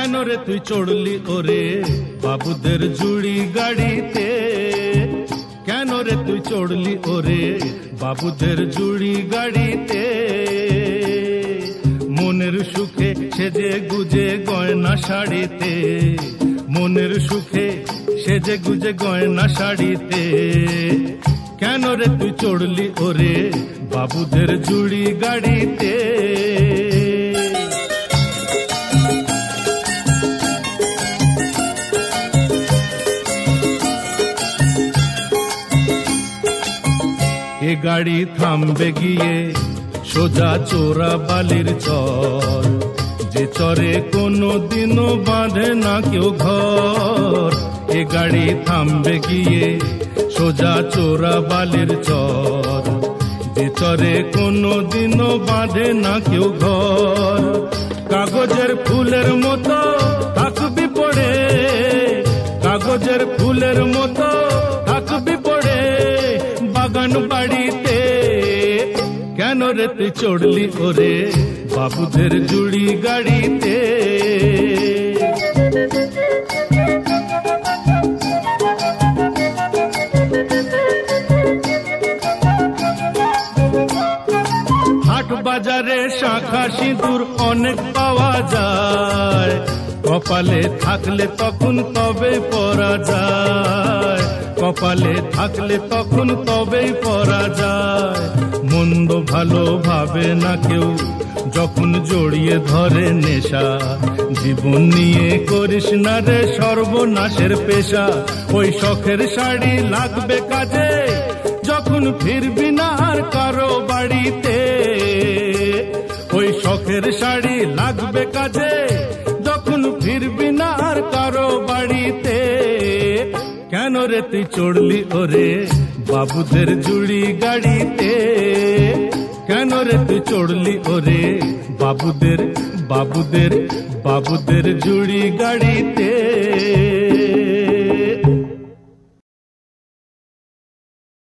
কেন রে তুই চড়লি ওরে বাবুদের জুড়ি গাড়িতে, কেন রে তুই চড়লি ওরে বাবুদের জুড়ি গাড়িতে। মনের সুখে সেজে গুজে গয়না শাড়িতে, মনের সুখে সেজে গুজে গয়না শাড়িতে। কেন রে তুই চড়লি ওরে বাবুদের জুড়ি গাড়িতে। এ গাড়ি থামবে গিয়ে সোজা চোরা বালির চর, যে চরে কোনো দিনও বাঁধে না কেউ ঘর। এ গাড়ি থামবে গিয়ে সোজা চোরা বালির চর, যে চরে কোনো দিনও বাঁধে না কেউ ঘর। কাগজের ফুলের মতো থাকবি পড়ে, কাগজের ফুলের মতো থাকবি পড়ে বাগান বাড়িতে। কেন রে তুই চড়লি ওরে বাবুদের জুড়ি গাড়িতে। হাট বাজারে শাঁখা সিঁদুর অনেক পাওয়া যায়, কপালে থাকলে তখন তবে পরা যায়, কপালে থাকলে তখন তবেই পরা যায়। মন্দ ভালো ভাবে না কেউ যখন জড়িয়ে ধরে নেশা, জীবন নিয়ে করিস না রে সর্বনাশের পেশা। ওই শখের শাড়ি লাগবে কাজে যখন ফিরবি না আর কারো বাড়িতে, ওই শখের শাড়ি লাগবে কাজে যখন ফিরবি না আর কারো বাড়িতে। কেন রে তুই চড়লি ওরে বাবুদের জুড়ি গাড়িতে, কেন রে তুই চড়লি ওরে বাবুদের বাবুদের বাবুদের জুড়ি গাড়িতে।